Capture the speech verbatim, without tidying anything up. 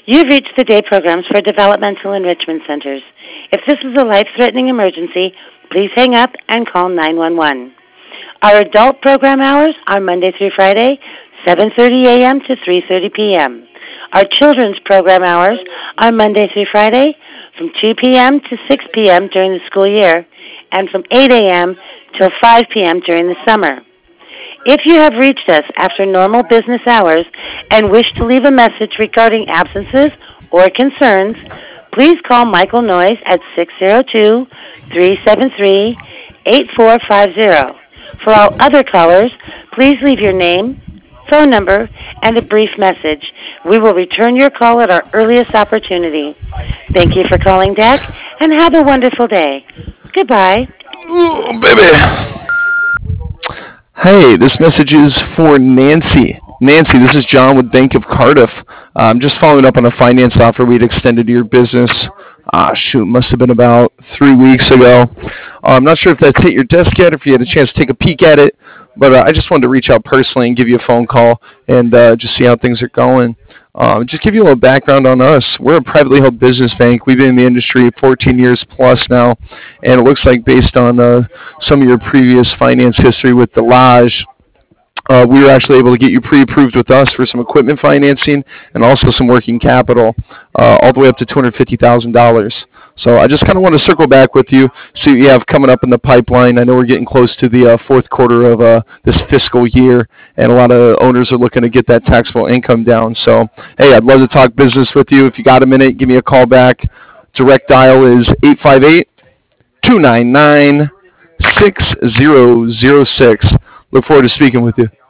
You've reached the day programs for developmental enrichment centers. If this is a life-threatening emergency, please hang up and call nine one one. Our adult program hours are Monday through Friday, seven thirty a.m. to three thirty p.m. Our children's program hours are Monday through Friday from two p.m. to six p.m. during the school year and from eight a.m. till five p.m. during the summer. If you have reached us after normal business hours and wish to leave a message regarding absences or concerns, please call Michael Noyes at six zero two, three seven three, eight four five zero. For all other callers, please leave your name, phone number, and a brief message. We will return your call at our earliest opportunity. Thank you for calling D E C, and have a wonderful day. Goodbye. Ooh, baby. Hey, this message is for Nancy. Nancy, this is John with Bank of Cardiff. I'm just following up on a finance offer we'd extended to your business. Ah, shoot, must have been about three weeks ago. Uh, I'm not sure if that's hit your desk yet, or if you had a chance to take a peek at it, but uh, I just wanted to reach out personally and give you a phone call and uh, just see how things are going. Uh, just give you a little background on us. We're a privately held business bank. We've been in the industry fourteen years plus now, and it looks like based on uh, some of your previous finance history with Delage, uh, we were actually able to get you pre-approved with us for some equipment financing and also some working capital, uh, all the way up to two hundred fifty thousand dollars. So I just kind of want to circle back with you, see what you have coming up in the pipeline. I know we're getting close to the uh, fourth quarter of uh, this fiscal year, and a lot of owners are looking to get that taxable income down. So, hey, I'd love to talk business with you. If you got a minute, give me a call back. Direct dial is eight five eight, two nine nine, six zero zero six. Look forward to speaking with you.